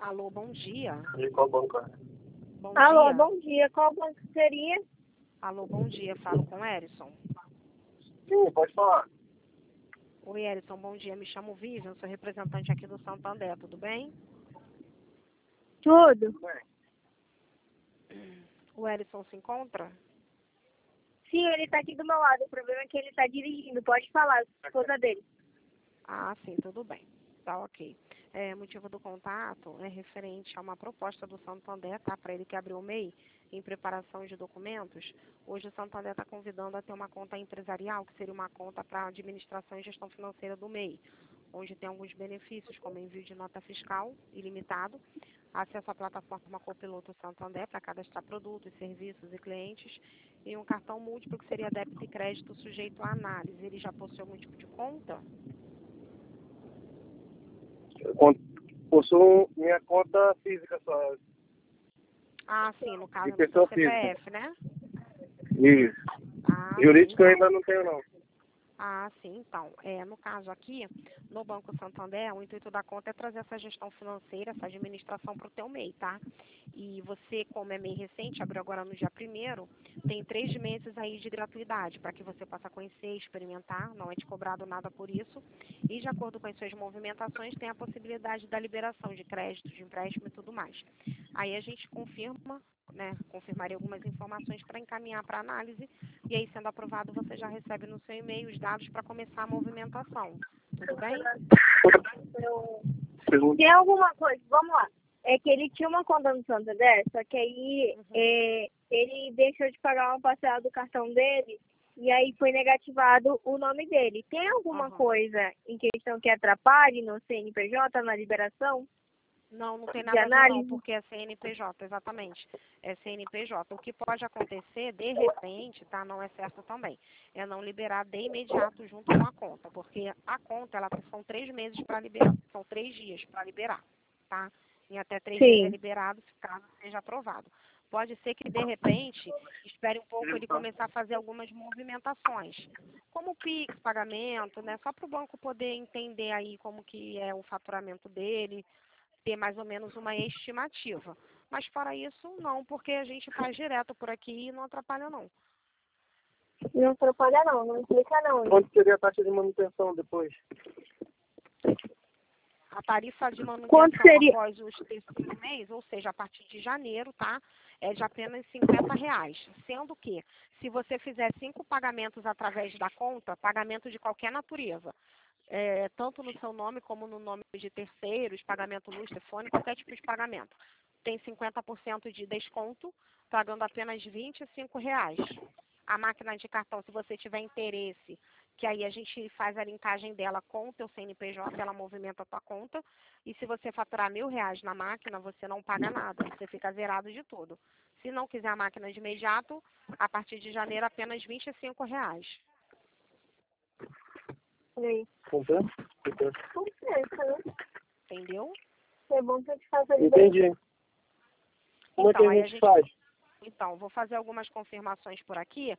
Alô, bom dia. De qual banco é? Bom Alô, dia. bom dia. Qual banco seria? Alô, bom dia. Falo com o Erison. Sim, pode falar. Oi, Erison, bom dia. Me chamo Vivian, sou representante aqui do Santander, tudo bem? Tudo. O Erison se encontra? Sim, ele tá aqui do meu lado. O problema é que ele tá dirigindo. Pode falar, esposa dele. Ah, sim, tudo bem. Tá ok. Motivo do contato é referente a uma proposta do Santander, tá? Para ele que abriu o MEI em preparação de documentos. Hoje o Santander está convidando a ter uma conta empresarial, que seria uma conta para administração e gestão financeira do MEI, onde tem alguns benefícios, como envio de nota fiscal ilimitado, acesso à plataforma Copiloto Santander para cadastrar produtos, serviços e clientes, e um cartão múltiplo, que seria débito e crédito sujeito à análise. Ele já possui algum tipo de conta? Eu possuo minha conta física só. Ah, sim, no caso De do pessoa seu CPF, né? Isso. Ah, Jurídico eu sim, ainda não tenho, não. Ah, sim, então. No caso aqui, no Banco Santander, o intuito da conta é trazer essa gestão financeira, essa administração para o teu MEI, tá? E você, como é MEI recente, abriu agora no dia 1º, tem 3 meses aí de gratuidade, para que você possa conhecer, experimentar, não é te cobrado nada por isso. E de acordo com as suas movimentações, tem a possibilidade da liberação de crédito, de empréstimo e tudo mais. Aí a gente confirma, né? Confirmaria algumas informações para encaminhar para análise. E aí, sendo aprovado, você já recebe no seu e-mail os dados para começar a movimentação. Tudo bem? Tem alguma coisa, vamos lá. É que ele tinha uma conta no Santander, só que aí ele deixou de pagar uma parcela do cartão dele e aí foi negativado o nome dele. Tem alguma coisa em questão que atrapalhe no CNPJ, na liberação? Não, não tem De nada a ver não, análise? porque é CNPJ, exatamente. É CNPJ. O que pode acontecer, de repente, tá? Não é certo também, é não liberar de imediato junto com a conta, porque a conta, são 3 meses para liberar, são 3 dias para liberar, tá? Em até 3 dias é Sim. liberado, caso seja aprovado. Pode ser que, de repente, espere um pouco ele começar a fazer algumas movimentações, como Pix, pagamento, né? Só para o banco poder entender aí como que é o faturamento dele, ter mais ou menos uma estimativa. Mas fora isso, não, porque a gente faz direto por aqui e não atrapalha não. Não atrapalha não, não implica não. Quanto seria a taxa de manutenção depois? A tarifa de Quanto manutenção seria? após os 3º mês, ou seja, a partir de janeiro, tá? É de apenas R$ 50. Sendo que, se você fizer 5 pagamentos através da conta, pagamento de qualquer natureza, tanto no seu nome como no nome de terceiros, pagamento luz, telefone, qualquer tipo de pagamento, tem 50% de desconto, pagando apenas R$ 25. A máquina de cartão, se você tiver interesse, que aí a gente faz a linkagem dela com o teu CNPJ, ela movimenta a tua conta, e se você faturar R$ 1.000 na máquina, você não paga nada, você fica zerado de tudo. Se não quiser a máquina de imediato, a partir de janeiro, apenas R$ 25. Compensa? Compensa, né? Entendeu? É bom que eu te faça Entendi. Como é que Então, a aí gente faz? Então, vou fazer algumas confirmações por aqui.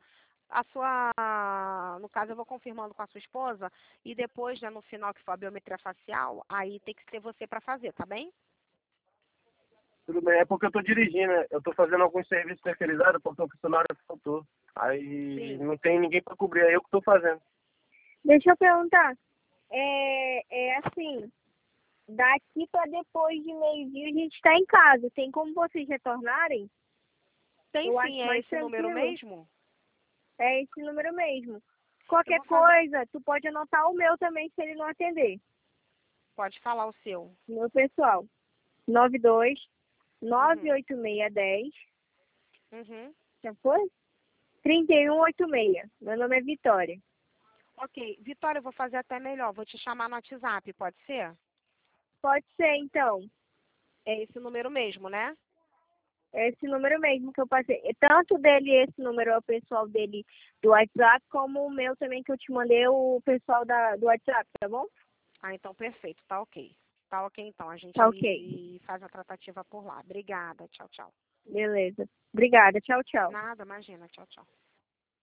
No caso, eu vou confirmando com a sua esposa e depois, né, no final que for a biometria facial, aí tem que ser você para fazer, tá bem? Tudo bem, é porque eu tô dirigindo, né? Eu tô fazendo alguns serviços terceirizados porque o funcionário faltou. Aí Sim. não tem ninguém pra cobrir, é eu que tô fazendo. Deixa eu perguntar. É assim, daqui para depois de meio-dia a gente está em casa. Tem como vocês retornarem? Tem Eu sim, acho é mais esse número tranquilo. mesmo? É esse número mesmo. Eu Qualquer vou fazer... coisa, tu pode anotar o meu também se ele não atender. Pode falar o seu. Meu pessoal. 92 98610. Uhum. Já foi? 3186. Meu nome é Vitória. Ok, Vitória, eu vou fazer até melhor. Vou te chamar no WhatsApp, pode ser? Pode ser, então. É esse número mesmo, né? É esse número mesmo que eu passei. Tanto dele, esse número é o pessoal dele do WhatsApp, como o meu também que eu te mandei, o pessoal do WhatsApp, tá bom? Ah, então perfeito, tá ok. Tá ok, então. A gente Tá ok. faz a tratativa por lá. Obrigada, tchau, tchau. Beleza. Obrigada. Tchau, tchau. Nada, imagina, tchau, tchau.